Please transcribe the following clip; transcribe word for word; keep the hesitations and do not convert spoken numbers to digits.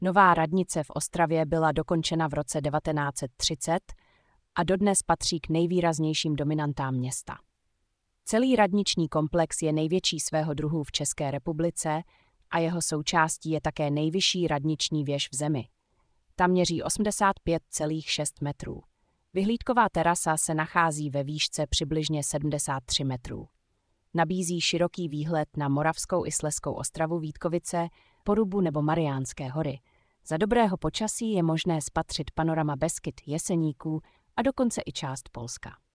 Nová radnice v Ostravě byla dokončena v roce devatenáct set třicet a dodnes patří k nejvýraznějším dominantám města. Celý radniční komplex je největší svého druhu v České republice a jeho součástí je také nejvyšší radniční věž v zemi. Ta měří osmdesát pět celá šest metrů. Vyhlídková terasa se nachází ve výšce přibližně sedmdesát tři metrů. Nabízí široký výhled na Moravskou i Slezskou Ostravu, Vítkovice, Porubu nebo Mariánské hory. Za dobrého počasí je možné spatřit panorama Beskyd, Jeseníků a dokonce i část Polska.